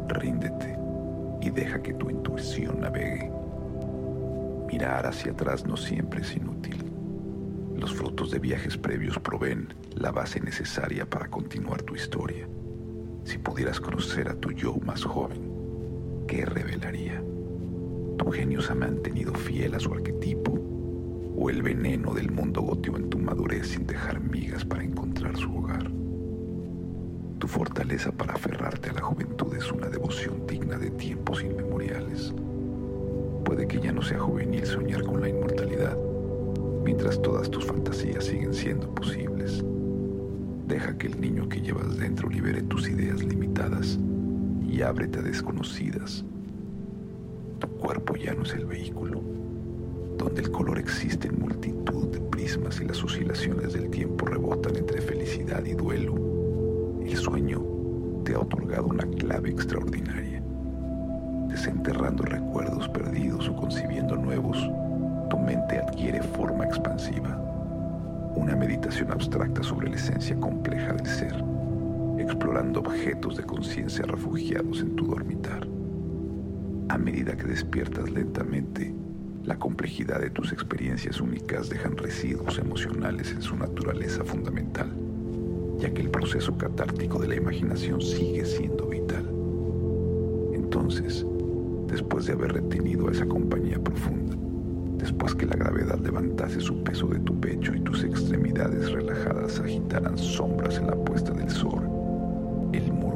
Ríndete y deja que tu intuición navegue. Mirar hacia atrás no siempre es inútil. Los frutos de viajes previos proveen la base necesaria para continuar tu historia. Si pudieras conocer a tu yo más joven, ¿qué revelaría? ¿Tu genio se ha mantenido fiel a su arquetipo? ¿O el veneno del mundo goteó en tu madurez sin dejar migas para encontrar su hogar? Tu fortaleza para aferrarte a la juventud es una devoción digna de tiempos inmemoriales. Puede que ya no sea juvenil soñar con la inmortalidad, mientras todas tus fantasías siguen siendo posibles. Deja que el niño que llevas dentro libere tus ideas limitadas y ábrete a desconocidas. Tu cuerpo ya no es el vehículo, donde el color existe en multitud de prismas y las oscilaciones del tiempo rebotan entre felicidad y duelo. El sueño te ha otorgado una clave extraordinaria. Desenterrando recuerdos perdidos o concibiendo nuevos, tu mente adquiere forma expansiva. Una meditación abstracta sobre la esencia compleja del ser, explorando objetos de conciencia refugiados en tu dormitar. A medida que despiertas lentamente, la complejidad de tus experiencias únicas dejan residuos emocionales en su naturaleza fundamental, ya que el proceso catártico de la imaginación sigue siendo vital. Entonces, después de haber retenido a esa compañía profunda, después que la gravedad levantase su peso de tu pecho y tus extremidades relajadas agitaran sombras en la puesta del sol, el mundo